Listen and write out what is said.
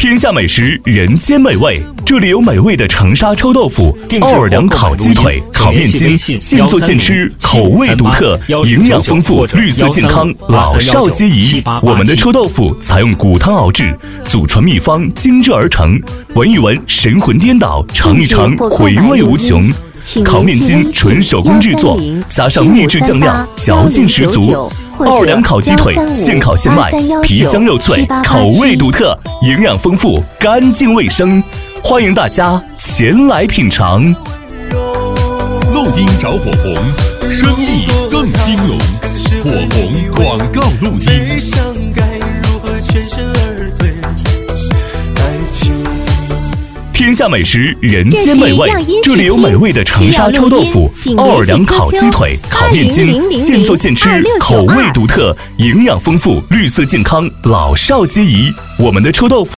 天下美食，人间美味，这里有美味的长沙臭豆腐、奥尔良烤鸡腿、烤面筋，现做现吃，口味独特，营养丰富，绿色健康，老少皆宜。我们的臭豆腐采用骨汤熬制，祖传秘方精制而成，闻一闻神魂颠倒，尝一尝回味无穷。烤面筋纯手工制作，加上秘制酱料，嚼劲十足。奥尔良烤鸡腿现烤现卖，皮香肉脆，口味独特，营养丰富，干净卫生，欢迎大家前来品尝。 录音找火红，生意更兴隆。火红广告录音。 天下美食，人间美味，这里有美味的长沙臭豆腐、奥尔良烤鸡腿、烤面筋，现做现吃，口味独特，营养丰富，绿色健康，老少皆宜。我们的臭豆腐